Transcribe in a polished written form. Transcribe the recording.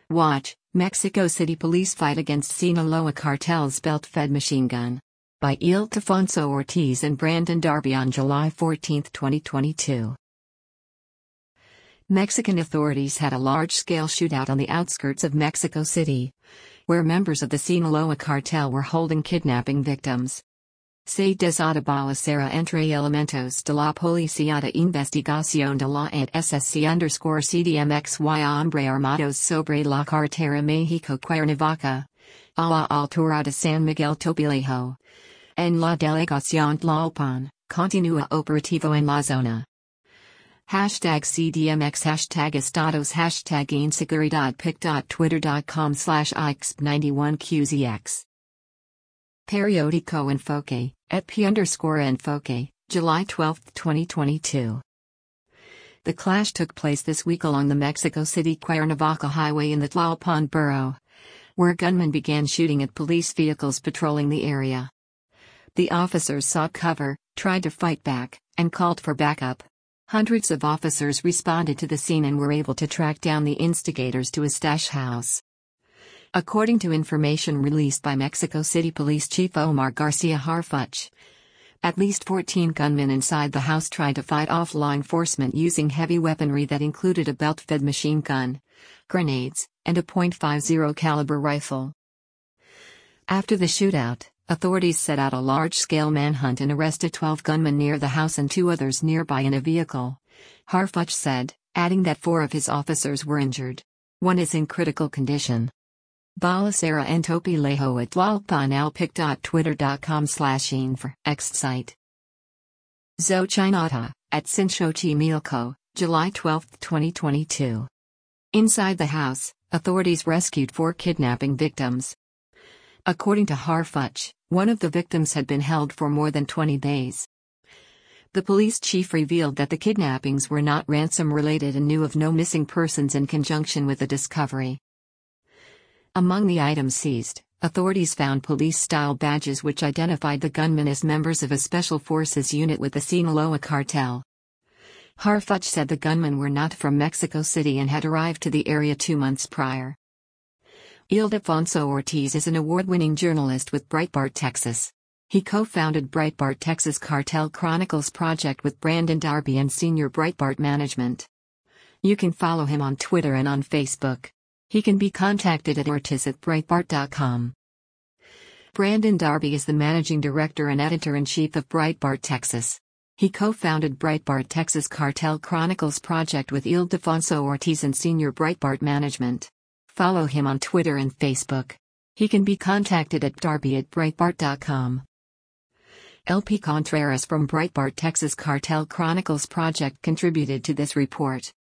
Watch, Mexico City police fight against Sinaloa cartel's belt-fed machine gun. By Ildefonso Ortiz and Brandon Darby on July 14, 2022. Mexican authorities had a large-scale shootout on the outskirts of Mexico City, where members of the Sinaloa cartel were holding kidnapping victims. Se desata balacera entre elementos de la Policía de Investigación de la SSC_CDMX y hombre armados sobre la carretera México Cuernavaca, a la altura de San Miguel Topilejos. En la delegación Tlalpan, continúa operativo en la zona. Hashtag CDMX Hashtag Estados Hashtag Inseguridad pic.twitter.com/ix91qzx Periódico Enfoque, @p_enfoque, July 12, 2022. The clash took place this week along the Mexico City-Cuernavaca highway in the Tlalpan borough, where gunmen began shooting at police vehicles patrolling the area. The officers sought cover, tried to fight back, and called for backup. Hundreds of officers responded to the scene and were able to track down the instigators to a stash house. According to information released by Mexico City Police Chief Omar Garcia Harfuch, at least 14 gunmen inside the house tried to fight off law enforcement using heavy weaponry that included a belt-fed machine gun, grenades, and a .50 caliber rifle. After the shootout, authorities set out a large-scale manhunt and arrested 12 gunmen near the house and 2 others nearby in a vehicle, Harfuch said, adding that 4 of his officers were injured. 1 is in critical condition. Balacera en Topilejos at Tlalpan alpic.twitter.com/info X site. Xochinota, at Xochimilco, July 12, 2022. Inside the house, authorities rescued 4 kidnapping victims. According to Harfuch, one of the victims had been held for more than 20 days. The police chief revealed that the kidnappings were not ransom-related and knew of no missing persons in conjunction with the discovery. Among the items seized, authorities found police-style badges which identified the gunmen as members of a special forces unit with the Sinaloa cartel. Harfuch said the gunmen were not from Mexico City and had arrived to the area 2 months prior. Ildefonso Ortiz is an award-winning journalist with Breitbart Texas. He co-founded Breitbart Texas Cartel Chronicles project with Brandon Darby and senior Breitbart management. You can follow him on Twitter and on Facebook. He can be contacted at ortiz@breitbart.com. Brandon Darby is the managing director and editor-in-chief of Breitbart Texas. He co-founded Breitbart Texas Cartel Chronicles project with Ildefonso Ortiz and senior Breitbart management. Follow him on Twitter and Facebook. He can be contacted at darby@breitbart.com. LP Contreras from Breitbart Texas Cartel Chronicles project contributed to this report.